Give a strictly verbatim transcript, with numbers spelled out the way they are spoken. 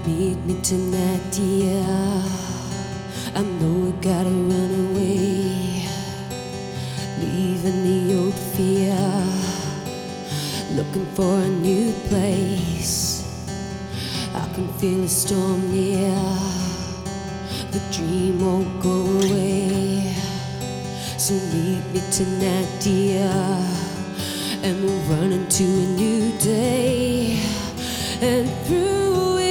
Meet me tonight, dear. I know we gotta run away, leaving the old fear, looking for a new place. I can feel a storm near, the dream won't go away. So meet me tonight, dear, and we'll run into a new day. And through